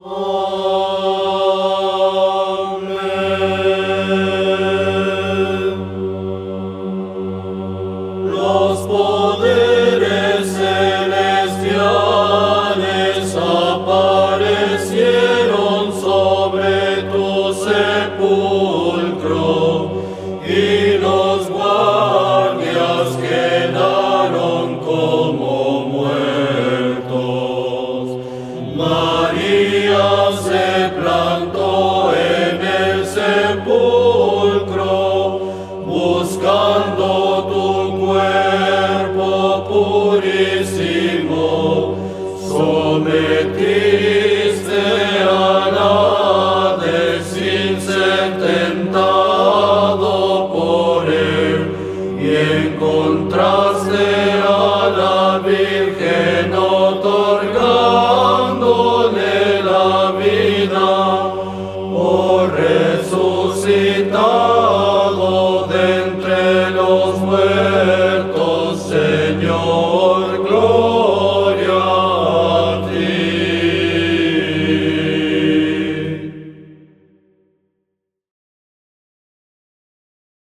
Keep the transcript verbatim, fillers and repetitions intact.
Los poderes celestiales aparecieron sobre tu sepulcro, y los guardias quedaron como muertos. María se plantó en el sepulcro, buscando tu cuerpo purísimo. Sometiste al Hades sin ser tentado por él, y encontraste a la Virgen otorgándole la vida. Oh, resucitado de entre los muertos, Señor.